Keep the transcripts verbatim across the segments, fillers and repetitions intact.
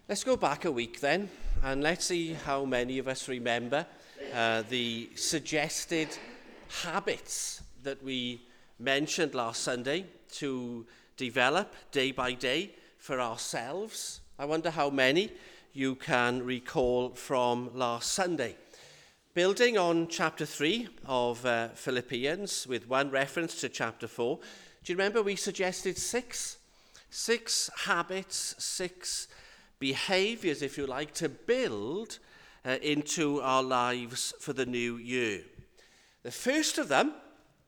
Let's go back a week then, and let's see how many of us remember uh, the suggested habits that we mentioned last Sunday to develop day by day for ourselves. I wonder how many you can recall from last Sunday. Building on chapter three of uh, Philippians with one reference to chapter four, do you remember we suggested six? Six habits, six behaviors, if you like, to build uh, into our lives for the new year. The first of them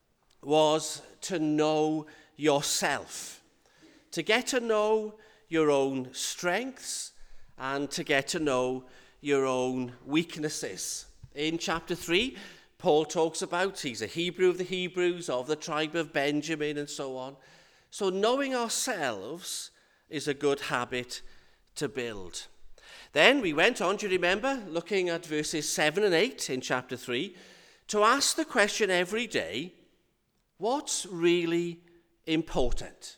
was to know yourself, to get to know your own strengths and to get to know your own weaknesses. In chapter three, Paul talks about he's a Hebrew of the Hebrews, of the tribe of Benjamin, and so on. So knowing ourselves is a good habit to build. Then we went on, do you remember, looking at verses seven and eight in chapter three, to ask the question every day, what's really important?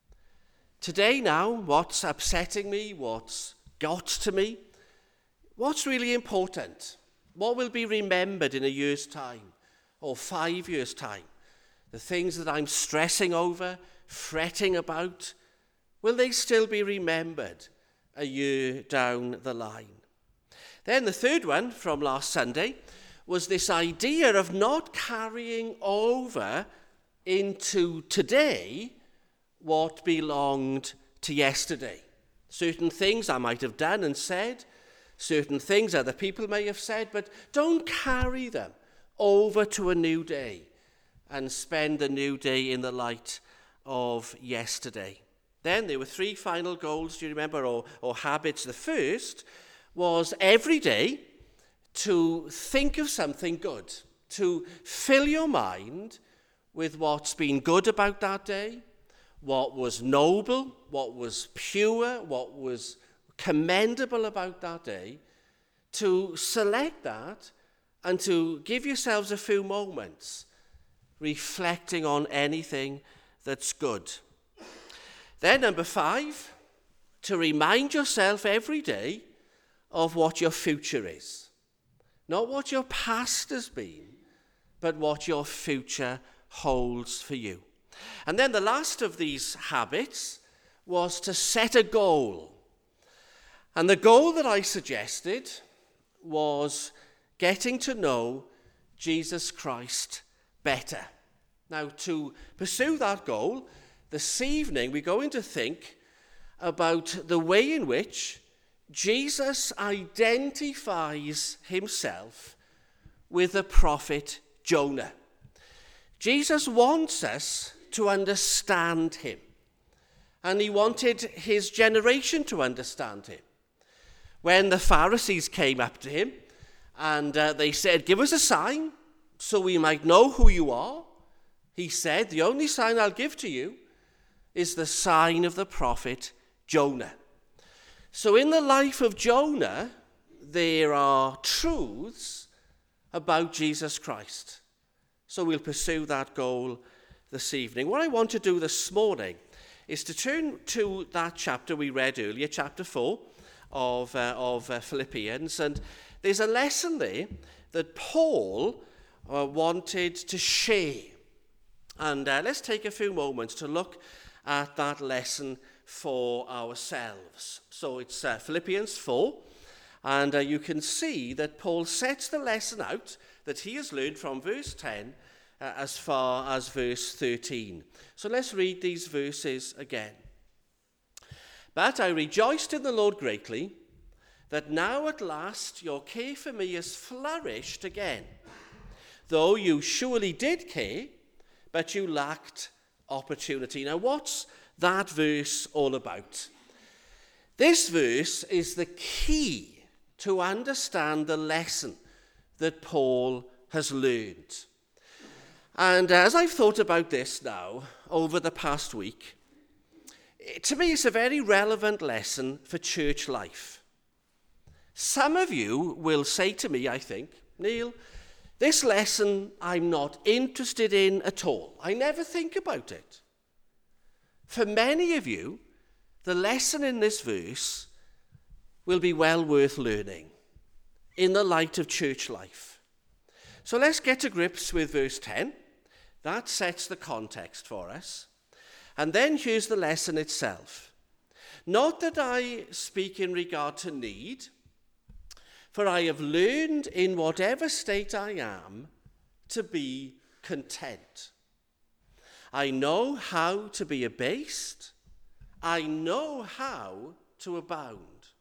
Today now, what's upsetting me, what's got to me, what's really important? What will be remembered in a year's time or five years' time? The things that I'm stressing over, fretting about, will they still be remembered a year down the line? Then the third one from last Sunday was this idea of not carrying over into today what belonged to yesterday. Certain things I might have done and said, certain things other people may have said, but don't carry them over to a new day and spend the new day in the light of yesterday. Then there were three final goals, do you remember, or, or habits. The first was every day to think of something good, to fill your mind with what's been good about that day, what was noble, what was pure, what was commendable about that day, to select that and to give yourselves a few moments reflecting on anything that's good. Then number five, to remind yourself every day of what your future is. Not what your past has been, but what your future holds for you. And then the last of these habits was to set a goal. And the goal that I suggested was getting to know Jesus Christ better. Now, to pursue that goal, this evening we're going to think about the way in which Jesus identifies himself with the prophet Jonah. Jesus wants us to understand him, and he wanted his generation to understand him. When the Pharisees came up to him and uh, they said, "Give us a sign so we might know who you are," he said, "The only sign I'll give to you is the sign of the prophet Jonah." So in the life of Jonah, there are truths about Jesus Christ. So we'll pursue that goal this evening. What I want to do this morning is to turn to that chapter we read earlier, chapter four of, uh, of uh, Philippians. And there's a lesson there that Paul uh, wanted to share. And uh, let's take a few moments to look at that lesson for ourselves. So it's uh, Philippians four, and uh, you can see that Paul sets the lesson out that he has learned from verse ten uh, as far as verse thirteen. So let's read these verses again. "But I rejoiced in the Lord greatly, that now at last your care for me has flourished again, though you surely did care, but you lacked opportunity." Now, what's that verse all about? This verse is the key to understand the lesson that Paul has learned. And as I've thought about this now over the past week, to me it's a very relevant lesson for church life. Some of you will say to me, I think, "Neil, this lesson I'm not interested in at all. I never think about it." For many of you, the lesson in this verse will be well worth learning in the light of church life. So let's get to grips with verse ten. That sets the context for us. And then here's the lesson itself. Not that I speak in regard to need, for I have learned in whatever state I am to be content. I know how to be abased. I know how to abound.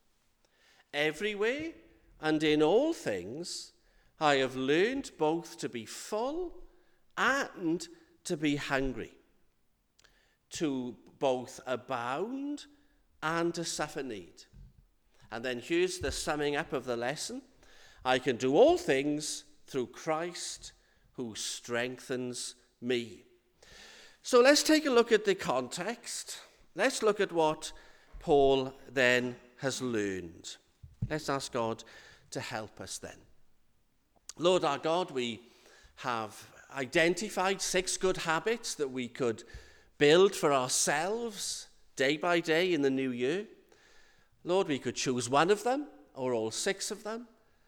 Everywhere and in all things, I have learned both to be full and to be hungry, to both abound and to suffer need. And then here's the summing up of the lesson. I can do all things through Christ who strengthens me. So let's take a look at the context. Let's look at what Paul then has learned. Let's ask God to help us then. Lord our God, we have identified six good habits that we could build for ourselves day by day in the new year. Lord, we could choose one of them or all six of them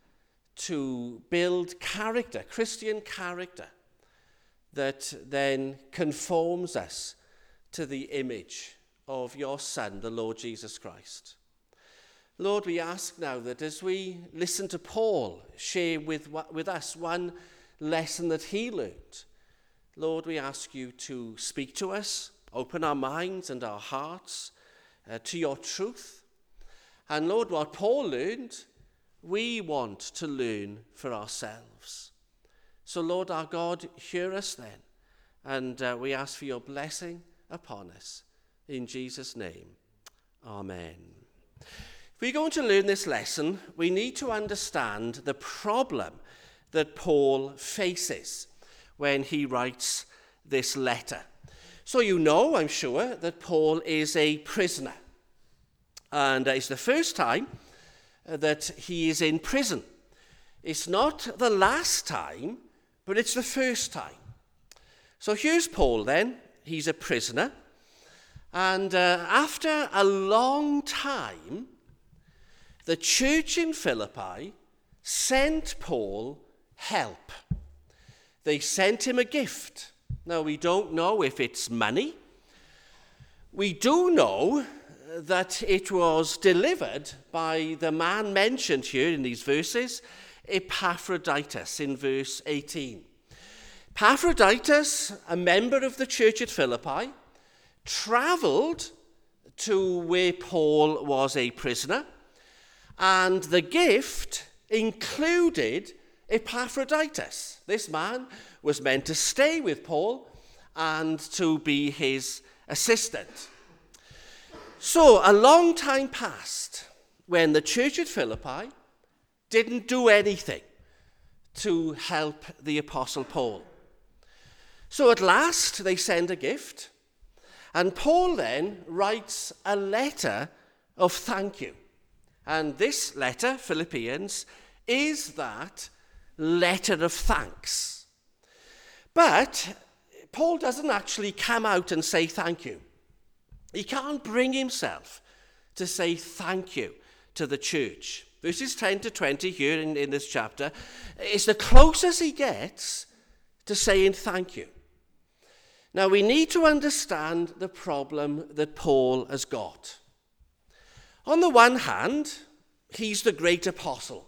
to build character, Christian character, that then conforms us to the image of your Son, the Lord Jesus Christ. Lord, we ask now that as we listen to Paul share with, with us one lesson that he learned, Lord, we ask you to speak to us, open our minds and our hearts uh, to your truth. And Lord, what Paul learned, we want to learn for ourselves. So Lord our God, hear us then, and uh, we ask for your blessing upon us. In Jesus' name, amen. If we're going to learn this lesson, we need to understand the problem that Paul faces when he writes this letter. So you know, I'm sure, that Paul is a prisoner. And it's the first time that he is in prison. It's not the last time, but it's the first time. So here's Paul then. He's a prisoner. And uh, after a long time, the church in Philippi sent Paul help. They sent him a gift. Now, we don't know if it's money. We do know that it was delivered by the man mentioned here in these verses, Epaphroditus, in verse eighteen. Epaphroditus, a member of the church at Philippi, travelled to where Paul was a prisoner, and the gift included Epaphroditus. This man was meant to stay with Paul and to be his assistant. So a long time passed when the church at Philippi didn't do anything to help the Apostle Paul. So at last they send a gift, and Paul then writes a letter of thank you. And this letter, Philippians, is that letter of thanks. But Paul doesn't actually come out and say thank you. He can't bring himself to say thank you to the church. Verses ten to twenty here in, in this chapter is the closest he gets to saying thank you. Now we need to understand the problem that Paul has got. On the one hand, he's the great apostle.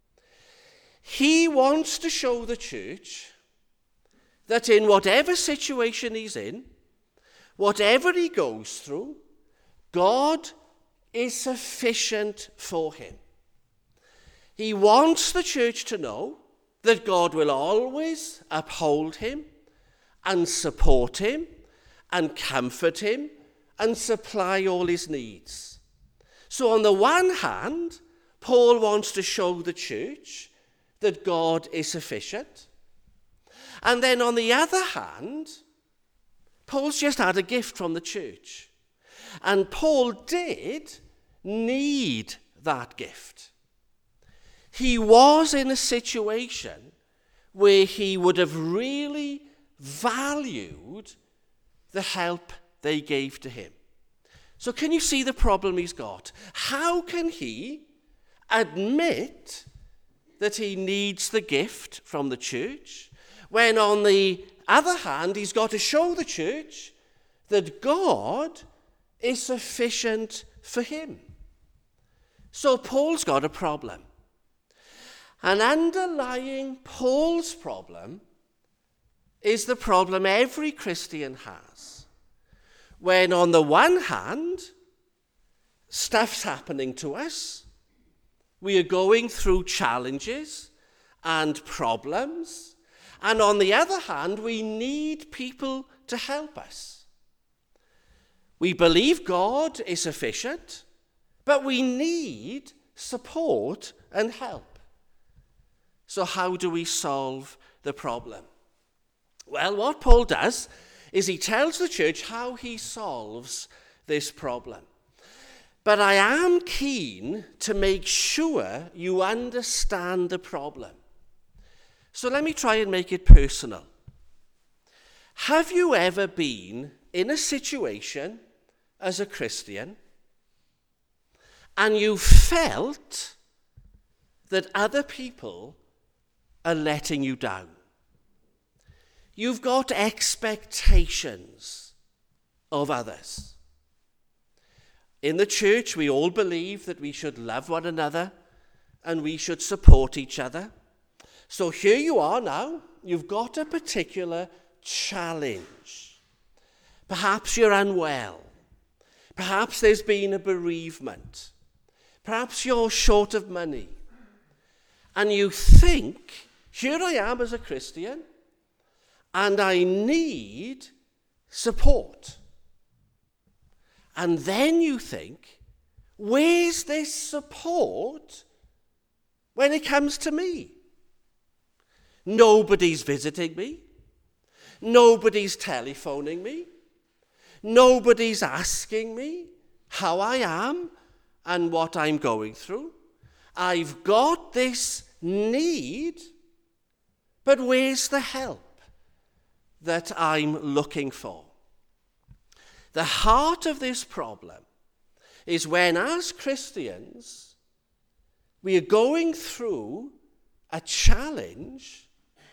He wants to show the church that in whatever situation he's in, whatever he goes through, God is sufficient for him. He wants the church to know that God will always uphold him and support him and comfort him and supply all his needs. So on the one hand, Paul wants to show the church that God is sufficient. And then on the other hand, Paul's just had a gift from the church. And Paul did need that gift. He was in a situation where he would have really valued the help they gave to him. So can you see the problem he's got? How can he admit that he needs the gift from the church, when on the other hand, he's got to show the church that God is sufficient for him. So Paul's got a problem. And underlying Paul's problem is the problem every Christian has. When on the one hand, stuff's happening to us, we are going through challenges and problems, and on the other hand, we need people to help us. We believe God is sufficient, but we need support and help. So how do we solve the problem? Well, what Paul does is he tells the church how he solves this problem. But I am keen to make sure you understand the problem. So let me try and make it personal. Have you ever been in a situation as a Christian and you felt that other people are letting you down? You've got expectations of others. In the church, we all believe that we should love one another and we should support each other. So here you are now, you've got a particular challenge. Perhaps you're unwell. Perhaps there's been a bereavement. Perhaps you're short of money. And you think, here I am as a Christian, and I need support. And then you think, where's this support when it comes to me? Nobody's visiting me. Nobody's telephoning me. Nobody's asking me how I am and what I'm going through. I've got this need, but where's the help that I'm looking for? The heart of this problem is when, as Christians, we are going through a challenge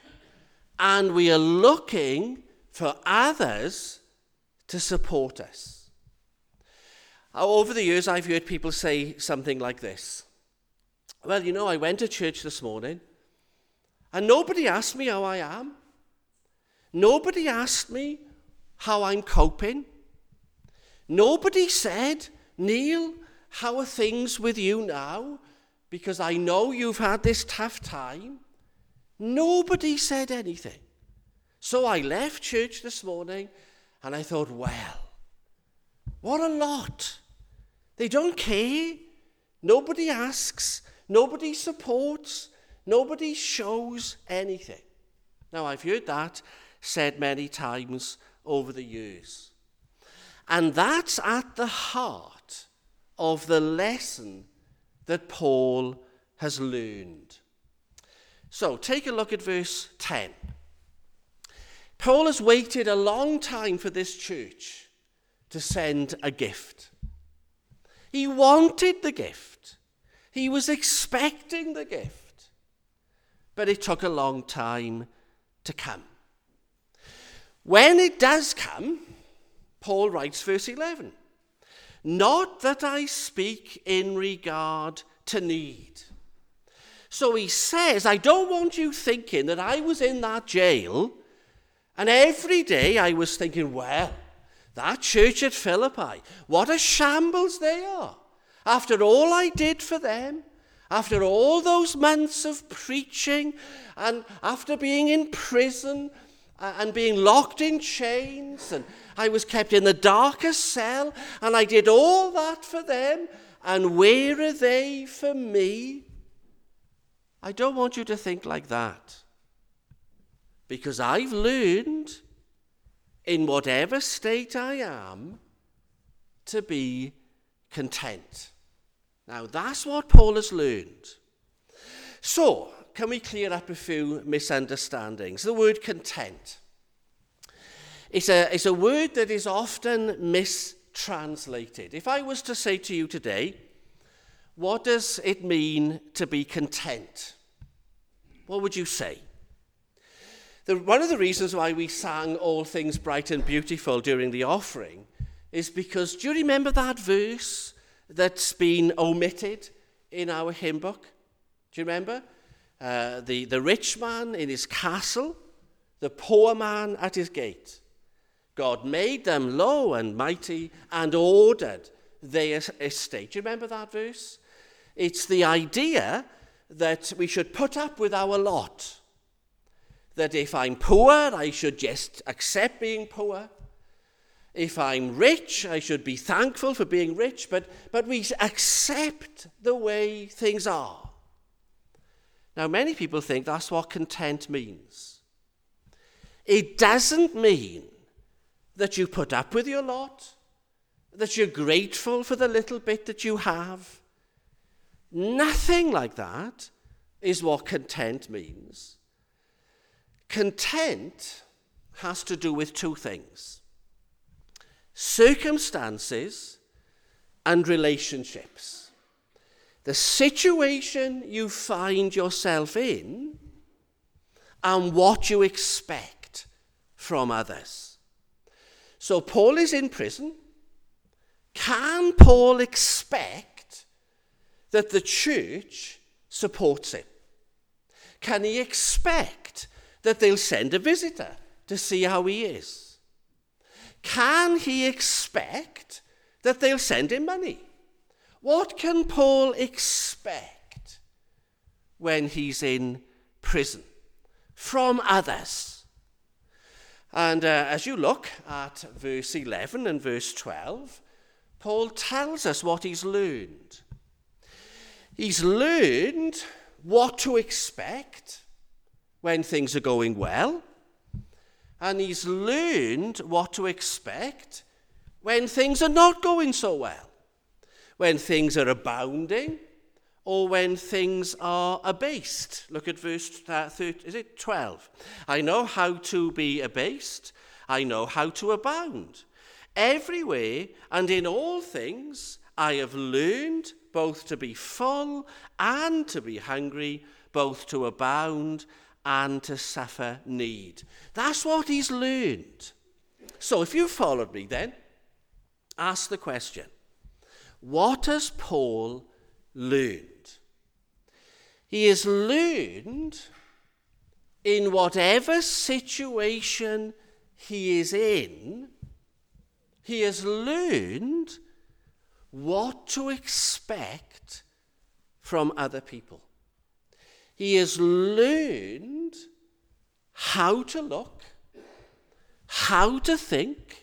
and we are looking for others to support us. Over the years, I've heard people say something like this. Well, you know, I went to church this morning and nobody asked me how I am. Nobody asked me how I'm coping. Nobody said, Neil, how are things with you now? Because I know you've had this tough time. Nobody said anything. So I left church this morning and I thought, well, what a lot. They don't care. Nobody asks. Nobody supports. Nobody shows anything. Now, I've heard that said many times over the years. And that's at the heart of the lesson that Paul has learned. So, take a look at verse ten. Paul has waited a long time for this church to send a gift. He wanted the gift. He was expecting the gift. But it took a long time to come. When it does come, Paul writes verse eleven, not that I speak in regard to need. So he says, I don't want you thinking that I was in that jail and every day I was thinking, well, that church at Philippi, what a shambles they are. After all I did for them, after all those months of preaching, and after being in prison and being locked in chains, and I was kept in the darkest cell, and I did all that for them, and where are they for me? I don't want you to think like that. Because I've learned, in whatever state I am, to be content. Now, that's what Paul has learned. So, can we clear up a few misunderstandings? The word content. It's a, it's a word that is often mistranslated. If I was to say to you today, what does it mean to be content? What would you say? The, one of the reasons why we sang All Things Bright and Beautiful during the offering is because, do you remember that verse that's been omitted in our hymn book? Do you remember? Uh, the, the rich man in his castle, the poor man at his gate. God made them low and mighty and ordered their estate. Do you remember that verse? It's the idea that we should put up with our lot. That if I'm poor, I should just accept being poor. If I'm rich, I should be thankful for being rich, but, but we accept the way things are. Now, many people think that's what content means. It doesn't mean that you put up with your lot, that you're grateful for the little bit that you have. Nothing like that is what content means. Content has to do with two things: circumstances and relationships. The situation you find yourself in and what you expect from others. So Paul is in prison. Can Paul expect that the church supports him? Can he expect that they'll send a visitor to see how he is? Can he expect that they'll send him money? What can Paul expect when he's in prison from others? And uh, as you look at verse eleven and verse twelve, Paul tells us what he's learned. He's learned what to expect when things are going well, and he's learned what to expect when things are not going so well, when things are abounding, or when things are abased. Look at verse uh, thirty, is it twelve? I know how to be abased, I know how to abound. Everywhere and in all things I have learned both to be full and to be hungry, both to abound and to suffer need. That's what he's learned. So if you followed me then, ask the question, what has Paul learned? He has learned in whatever situation he is in, he has learned what to expect from other people. He has learned how to look, how to think,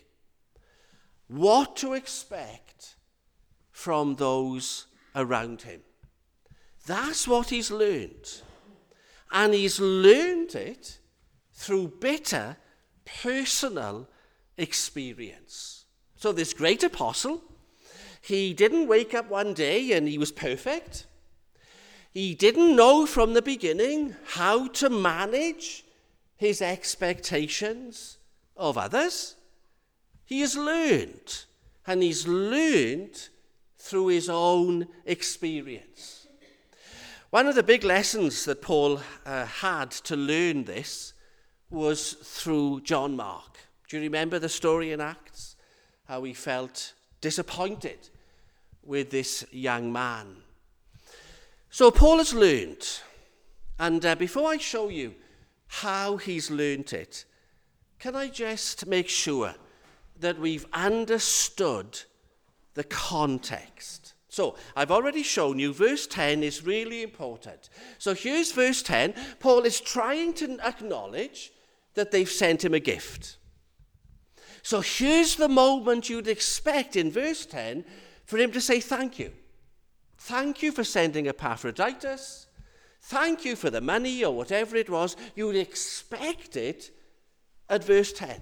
what to expect from those around him. That's what he's learned. And he's learned it through bitter personal experience. So this great apostle, he didn't wake up one day and he was perfect. He didn't know from the beginning how to manage his expectations of others. He has learned, and he's learned through his own experience. One of the big lessons that Paul uh, had to learn this was through John Mark. Do you remember the story in Acts? How he felt disappointed with this young man. So Paul has learned, and uh, before I show you how he's learned it, can I just make sure that we've understood the context? So I've already shown you verse ten is really important. So here's verse ten. Paul is trying to acknowledge that they've sent him a gift. So here's the moment you'd expect in verse ten for him to say thank you. Thank you for sending Epaphroditus. Thank you for the money or whatever it was. You'd expect it at verse ten.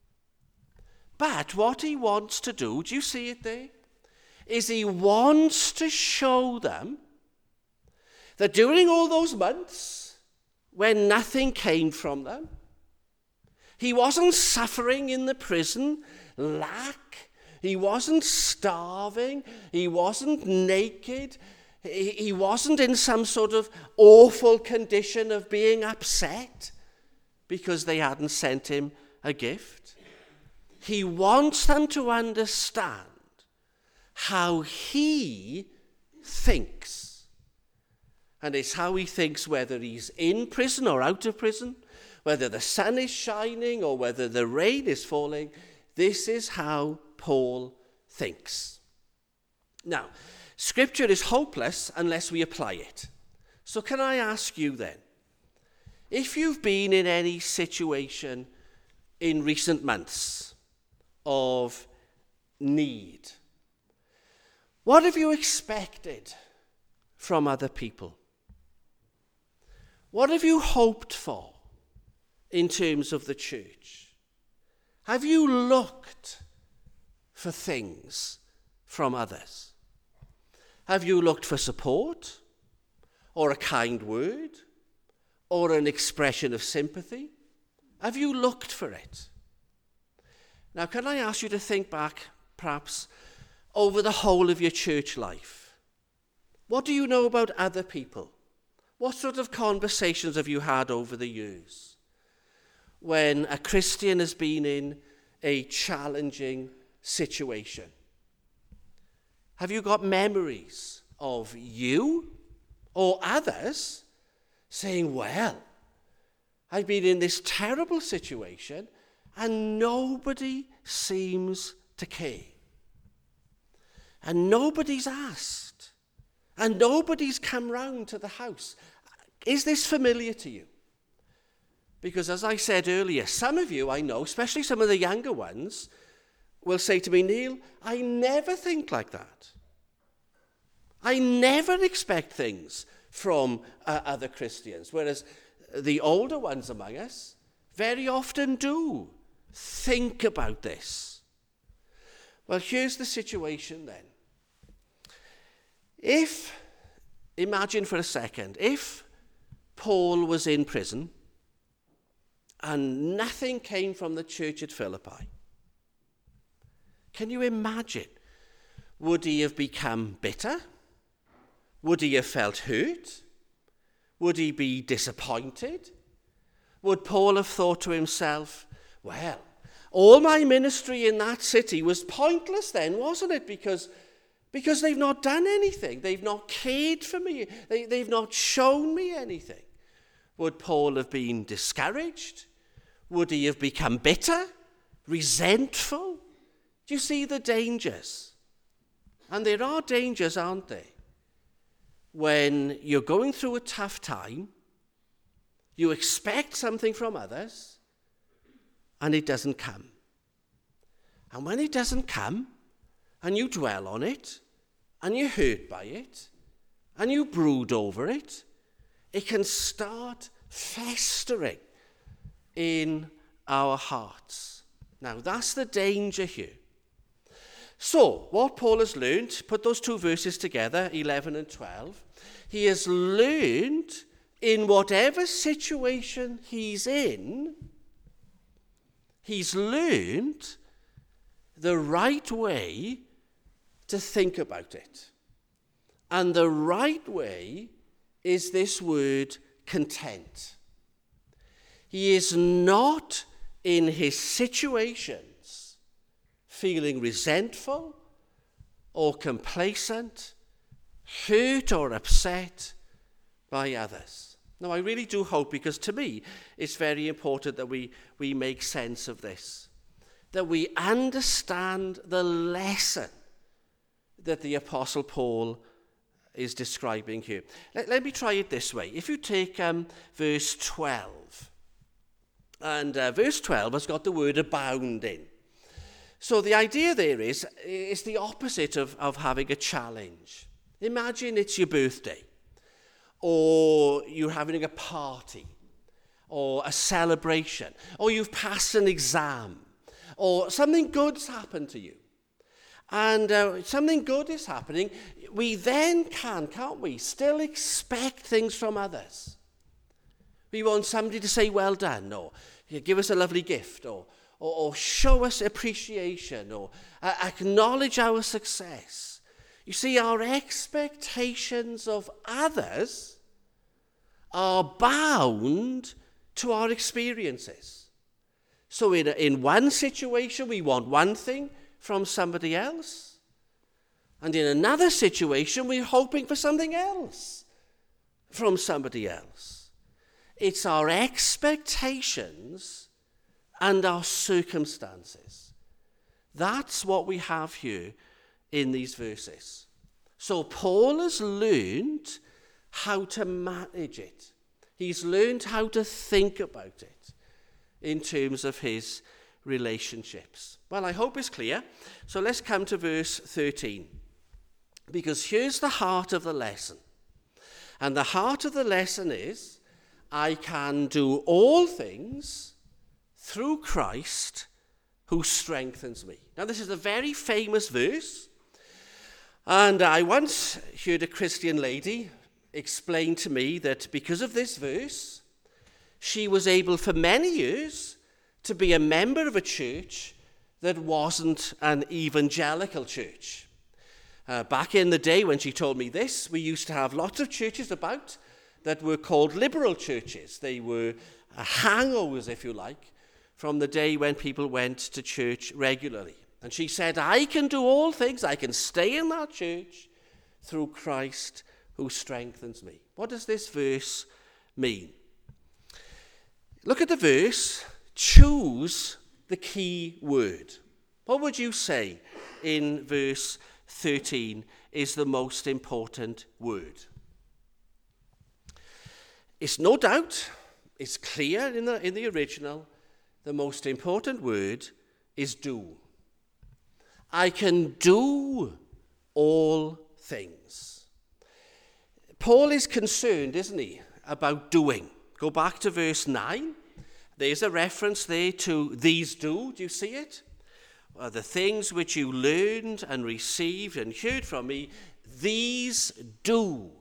But what he wants to do, do you see it there? Is he wants to show them that during all those months when nothing came from them, he wasn't suffering in the prison, lack. He wasn't starving. He wasn't naked. He, he wasn't in some sort of awful condition of being upset because they hadn't sent him a gift. He wants them to understand how he thinks. And it's how he thinks whether he's in prison or out of prison, whether the sun is shining or whether the rain is falling. This is how Paul thinks. Now, Scripture is hopeless unless we apply it. So can I ask you then, if you've been in any situation in recent months of need, what have you expected from other people? What have you hoped for in terms of the church? Have you looked for things from others? Have you looked for support, or a kind word, or an expression of sympathy? Have you looked for it? Now, can I ask you to think back, perhaps, over the whole of your church life? What do you know about other people? What sort of conversations have you had over the years when a Christian has been in a challenging situation? Have you got memories of you or others saying, well, I've been in this terrible situation and nobody seems to care. And nobody's asked. And nobody's come round to the house. Is this familiar to you? Because as I said earlier, some of you I know, especially some of the younger ones, will say to me, Neil, I never think like that. I never expect things from uh, other Christians, whereas the older ones among us very often do think about this. Well, here's the situation then. If, imagine for a second, if Paul was in prison and nothing came from the church at Philippi, can you imagine? Would he have become bitter? Would he have felt hurt? Would he be disappointed? Would Paul have thought to himself, well, all my ministry in that city was pointless then, wasn't it? Because, because they've not done anything. They've not cared for me. They, they've not shown me anything. Would Paul have been discouraged? Would he have become bitter, resentful? Do you see the dangers? And there are dangers, aren't there? When you're going through a tough time, you expect something from others, and it doesn't come. And when it doesn't come, and you dwell on it, and you're hurt by it, and you brood over it, it can start festering in our hearts. Now, that's the danger here. So, what Paul has learned, put those two verses together, eleven and twelve, he has learned in whatever situation he's in, he's learned the right way to think about it. And the right way is this word, content. He is not in his situation feeling resentful or complacent, hurt or upset by others. Now, I really do hope, because to me, it's very important that we, we make sense of this, that we understand the lesson that the Apostle Paul is describing here. Let, let me try it this way. If you take um, verse twelve, and uh, verse twelve has got the word abounding. So the idea there is, is the opposite of, of having a challenge. Imagine it's your birthday, or you're having a party, or a celebration, or you've passed an exam, or something good's happened to you. And uh, something good is happening. We then can, can't we, still expect things from others. We want somebody to say, well done, or give us a lovely gift, or Or, or show us appreciation, or uh, acknowledge our success. You see, our expectations of others are bound to our experiences. So in, in one situation, we want one thing from somebody else. And in another situation, we're hoping for something else from somebody else. It's our expectations and our circumstances. That's what we have here in these verses. So Paul has learned how to manage it. He's learned how to think about it in terms of his relationships. Well, I hope it's clear. So let's come to verse thirteen. Because here's the heart of the lesson. And the heart of the lesson is, I can do all things through Christ who strengthens me. Now, this is a very famous verse. And I once heard a Christian lady explain to me that because of this verse, she was able for many years to be a member of a church that wasn't an evangelical church. Uh, back in the day when she told me this, we used to have lots of churches about that were called liberal churches. They were uh, hangovers, if you like, from the day when people went to church regularly. And she said, I can do all things, I can stay in that church through Christ who strengthens me. What does this verse mean? Look at the verse, choose the key word. What would you say in verse thirteen is the most important word? It's no doubt, it's clear in the, in the original, the most important word is do. I can do all things. Paul is concerned, isn't he, about doing. Go back to verse nine. There's a reference there to these do. Do you see it? Uh, the things which you learned and received and heard from me, these do.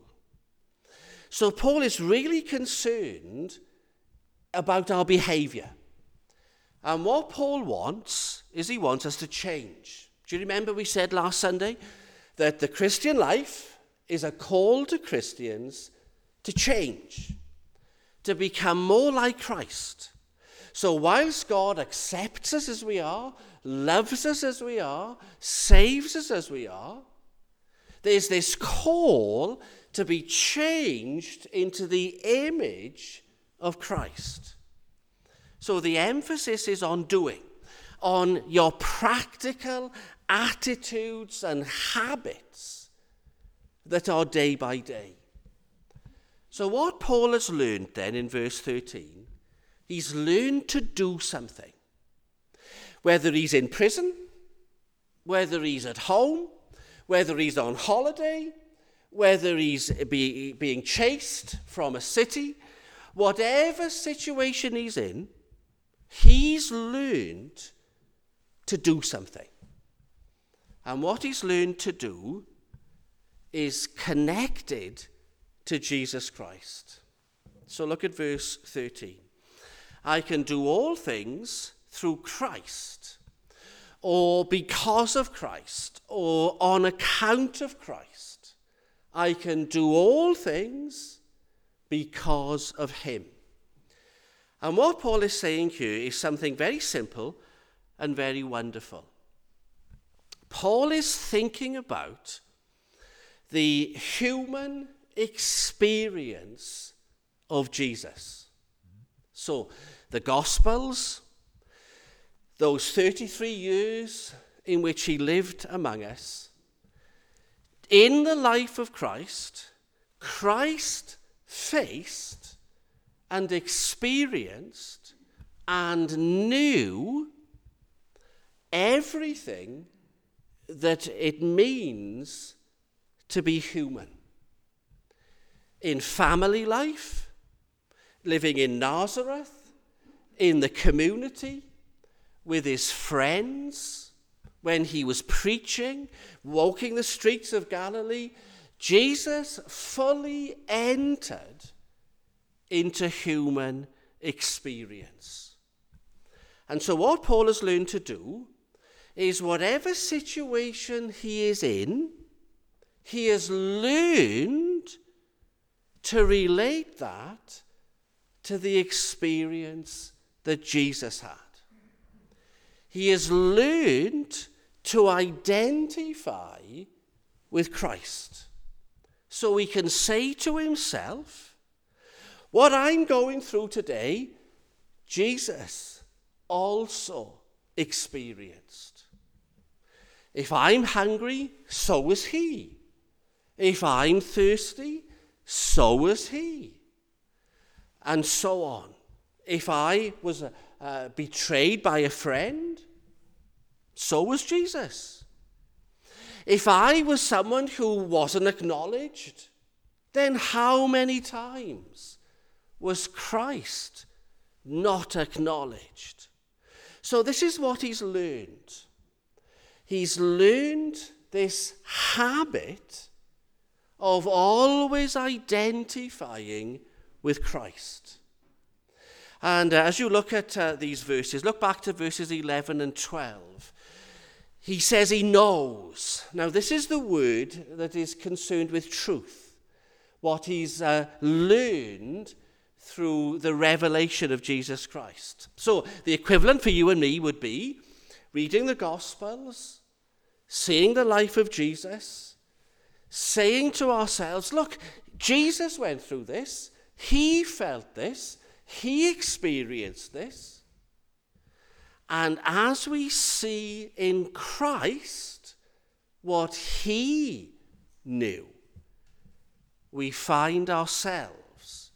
So Paul is really concerned about our behavior. And what Paul wants is he wants us to change. Do you remember we said last Sunday that the Christian life is a call to Christians to change, to become more like Christ. So whilst God accepts us as we are, loves us as we are, saves us as we are, there's this call to be changed into the image of Christ. So the emphasis is on doing, on your practical attitudes and habits that are day by day. So what Paul has learned then in verse thirteen, he's learned to do something. Whether he's in prison, whether he's at home, whether he's on holiday, whether he's be, being chased from a city, whatever situation he's in, he's learned to do something. And what he's learned to do is connected to Jesus Christ. So look at verse thirteen. I can do all things through Christ, or because of Christ, or on account of Christ. I can do all things because of him. And what Paul is saying here is something very simple and very wonderful. Paul is thinking about the human experience of Jesus. So, the Gospels, those thirty-three years in which he lived among us, in the life of Christ, Christ faced and experienced and knew everything that it means to be human. In family life, living in Nazareth, in the community, with his friends, when he was preaching, walking the streets of Galilee, Jesus fully entered into human experience. And so what Paul has learned to do is whatever situation he is in, he has learned to relate that to the experience that Jesus had. He has learned to identify with Christ. So he can say to himself, what I'm going through today, Jesus also experienced. If I'm hungry, so was he. If I'm thirsty, so was he. And so on. If I was uh, betrayed by a friend, so was Jesus. If I was someone who wasn't acknowledged, then how many times was Christ not acknowledged? So this is what he's learned. He's learned this habit of always identifying with Christ. And uh, as you look at uh, these verses, look back to verses eleven and twelve. He says he knows. Now, this is the word that is concerned with truth, what he's uh, learned through the revelation of Jesus Christ. So the equivalent for you and me would be reading the Gospels, seeing the life of Jesus, saying to ourselves, look, Jesus went through this, he felt this, he experienced this. And as we see in Christ what he knew, we find ourselves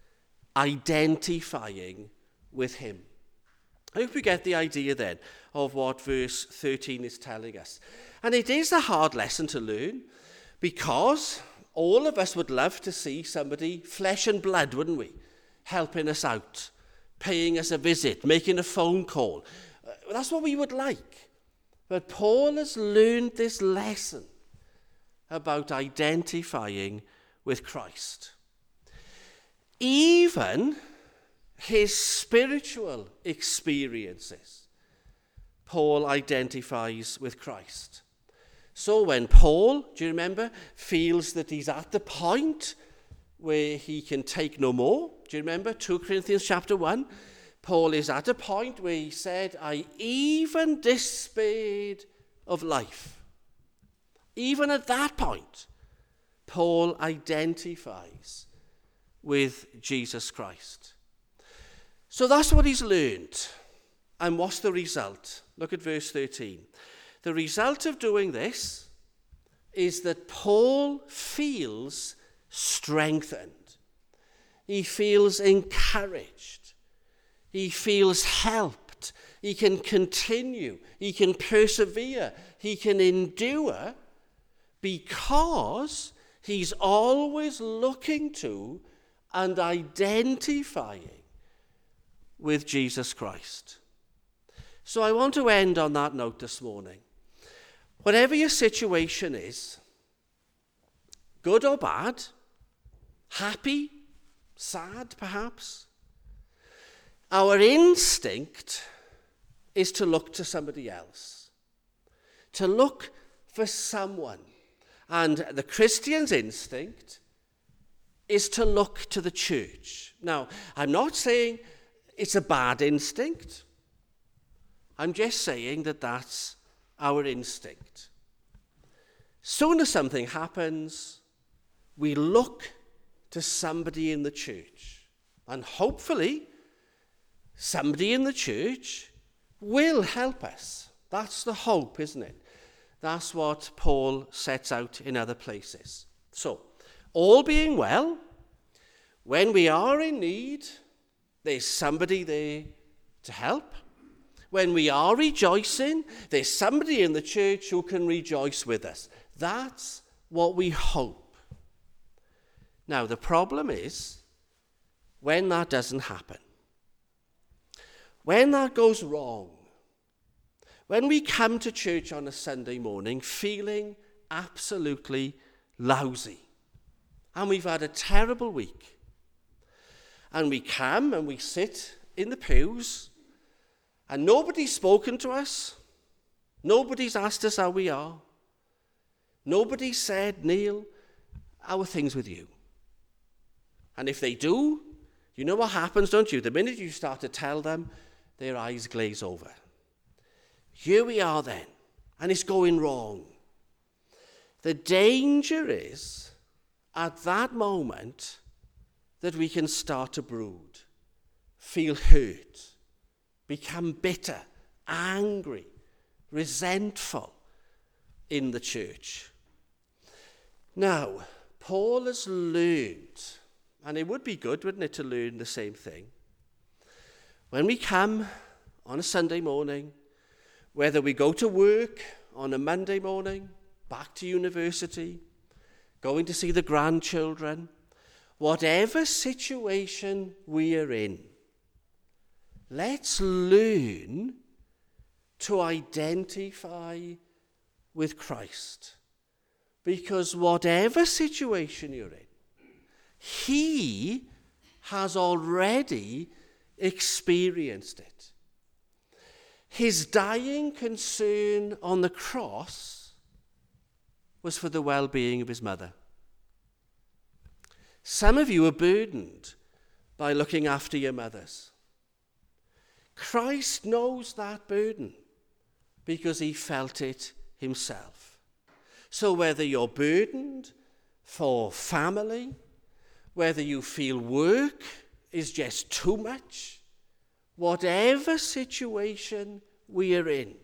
identifying with him. I hope you get the idea then of what verse thirteen is telling us. And it is a hard lesson to learn, because all of us would love to see somebody, flesh and blood, wouldn't we, helping us out, paying us a visit, making a phone call. Uh, that's what we would like. But Paul has learned this lesson about identifying with Christ. Even his spiritual experiences, Paul identifies with Christ. So when Paul, do you remember, feels that he's at the point where he can take no more, do you remember two Corinthians chapter one? Paul is at a point where he said, I even despaired of life. Even at that point, Paul identifies with Jesus Christ. So that's what he's learned. And what's the result? Look at verse thirteen. The result of doing this is that Paul feels strengthened. He feels encouraged. He feels helped. He can continue. He can persevere. He can endure, because he's always looking to and identifying with Jesus Christ. So I want to end on that note this morning. Whatever your situation is, good or bad, happy, sad perhaps, our instinct is to look to somebody else, to look for someone. And the Christian's instinct is to look to the church. Now, I'm not saying it's a bad instinct. I'm just saying that that's our instinct. Soon as something happens, we look to somebody in the church. And hopefully, somebody in the church will help us. That's the hope, isn't it? That's what Paul sets out in other places. So, all being well, when we are in need, there's somebody there to help. When we are rejoicing, there's somebody in the church who can rejoice with us. That's what we hope. Now, the problem is when that doesn't happen. When that goes wrong. When we come to church on a Sunday morning feeling absolutely lousy, and we've had a terrible week, and we come and we sit in the pews, and nobody's spoken to us, nobody's asked us how we are, Nobody said, Neil, how are things with you? And if they do, you know what happens, don't you? The minute you start to tell them, their eyes glaze over. Here we are then, and it's going wrong. The danger is, at that moment, that we can start to brood, feel hurt, become bitter, angry, resentful in the church. Now, Paul has learned, and it would be good, wouldn't it, to learn the same thing. When we come on a Sunday morning, whether we go to work on a Monday morning, back to university, going to see the grandchildren, whatever situation we are in, let's learn to identify with Christ. Because whatever situation you're in, he has already experienced it. His dying concern on the cross was for the well-being of his mother. Some of you are burdened by looking after your mothers. Christ knows that burden because he felt it himself. So whether you're burdened for family, whether you feel work is just too much, whatever situation we are in,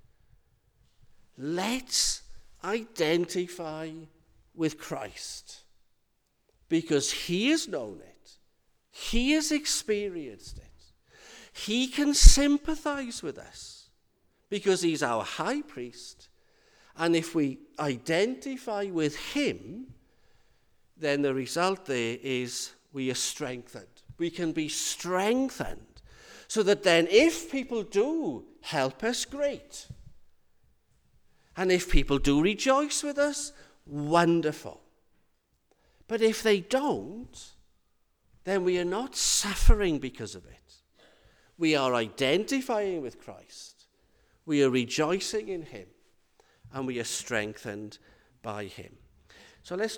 let's identify with Christ because he has known it. He has experienced it. He can sympathize with us because he's our high priest. And if we identify with him, then the result there is we are strengthened. We can be strengthened so that then if people do help us, great. And if people do rejoice with us, wonderful. But if they don't, then we are not suffering because of it. We are identifying with Christ. We are rejoicing in him. And we are strengthened by him. So let's